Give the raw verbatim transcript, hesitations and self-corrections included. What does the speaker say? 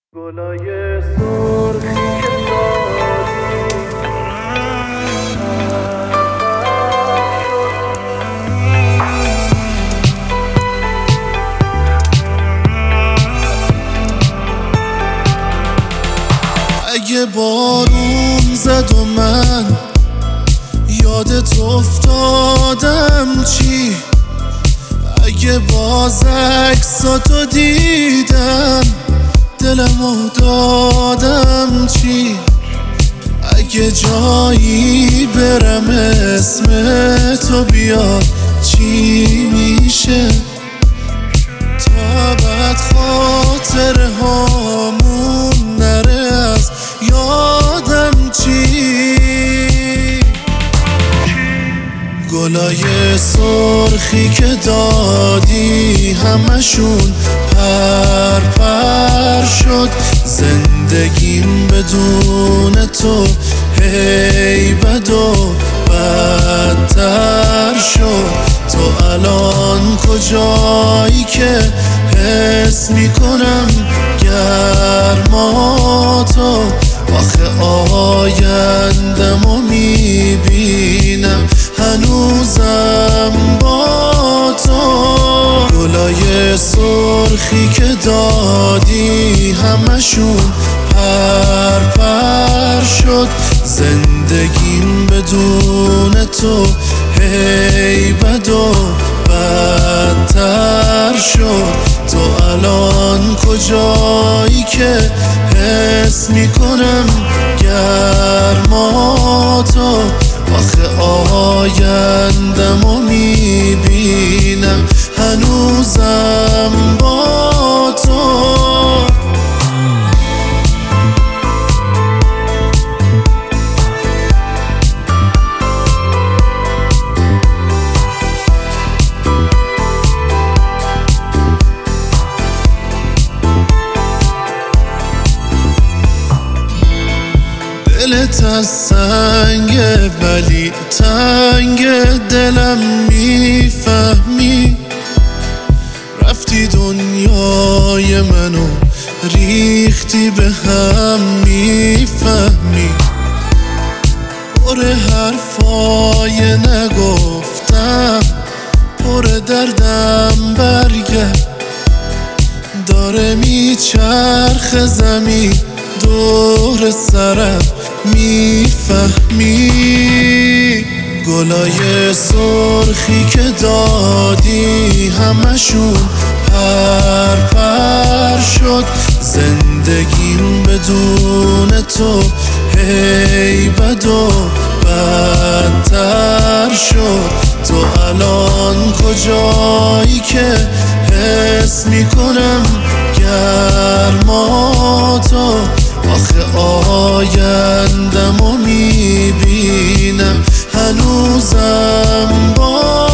گلای سرخی که اگه بارون زد و من یادت افتادم چی؟ اگه باز عکساتو دیدم دلمو دادم چی؟ اگه جایی برم اسم تو بیاد چی میشه؟ تا بعد خاطره هامون نره از یادم چی؟ گلای سرخی که دادی همشون پر پر شد، زندگیم بدون تو هی بد و بدتر شد. تو الان کجایی که حس میکنم گرماتو؟ آخه آیندمو میبینم هنوزم با تو. گلای سرخی که دادی همشون پر پر شد، زندگیم بدون تو هی بد و بدتر شد. تو الان کجایی که حس میکنم گرماتو؟ آخه آیندمو میبینم هنوزم با تو. دلت از سنگه ولی تنگ دلم میفهمی، رفتی دنیای منو ریختی به هم میفهمی. پر حرفای نگفتم پر دردم برگرد، داره میچرخ زمین دور سرم میفهمی. گلای سرخی که دادی همشون پر پر شد، زندگیم بدون تو هی بد و بدتر شد. تو الان کجایی که حس میکنم گرماتو؟ آخه آیندمو میبینم هنوزم با